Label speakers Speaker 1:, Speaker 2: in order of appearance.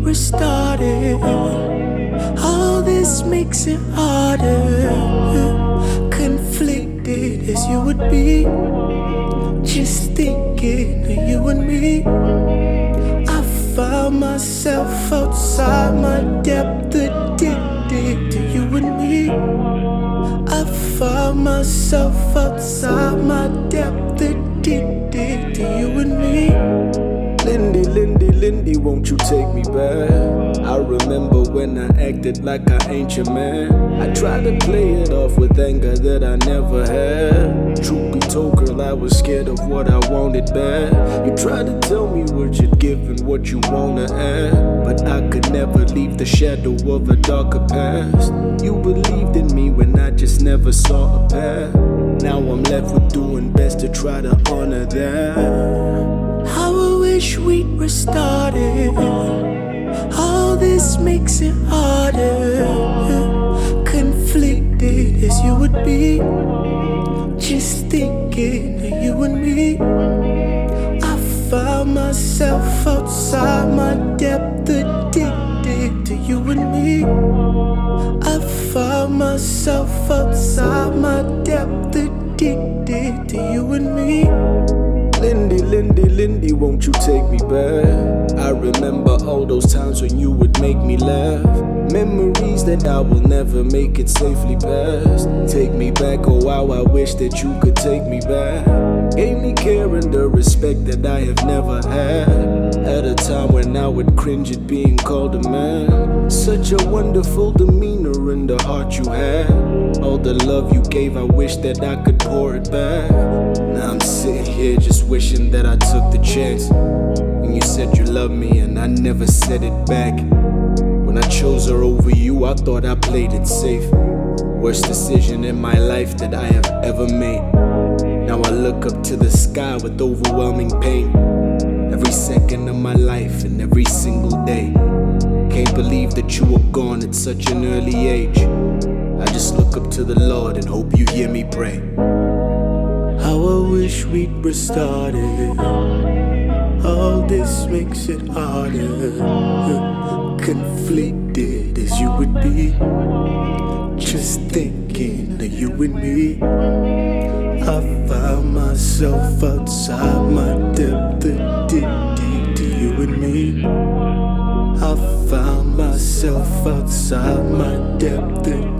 Speaker 1: restarted. All this makes it harder. Conflicted as you would be, just thinking of you and me. I found myself outside my depth, addicted to you and me. I found myself outside my depth, addicted to you and me.
Speaker 2: Lindy, Lindy, Lindy, won't you take me back? I remember when I acted like I ain't your man. I tried to play it off with anger that I never had. Truth be told, girl, I was scared of what I wanted bad. You tried to tell me what you'd give and what you wanna add, but I could never leave the shadow of a darker past. You believed in me when I just never saw a path. Now I'm left with doing best to try to honor that.
Speaker 1: How I wish we'd restarted. All this makes it harder. Conflicted as you would be, just thinking of you and me. I found myself outside my depth, addicted to you and me. I found myself outside my depth, addicted to you and me.
Speaker 2: Lindy, Lindy, Lindy, won't you take me back? I remember all those times when you would make me laugh. Memories that I will never make it safely past. Take me back, oh how I wish that you could take me back. Gave me care and the respect that I have never had. At a time when I would cringe at being called a man. Such a wonderful demeanor in the heart you had. All the love you gave, I wish that I could pour it back. Now I'm sitting here just wishing that I took the chance. When you said you loved me and I never said it back. When I chose her over you, I thought I played it safe. Worst decision in my life that I have ever made. Now I look up to the sky with overwhelming pain. Every second of my life and every single day. Can't believe that you were gone at such an early age. I just look up to the Lord and hope you hear me pray.
Speaker 1: How I wish we'd restarted. All this makes it harder. Conflicted as you would be, just thinking of you and me. I found myself outside my depth, addicted to you and me. I found myself outside my depth,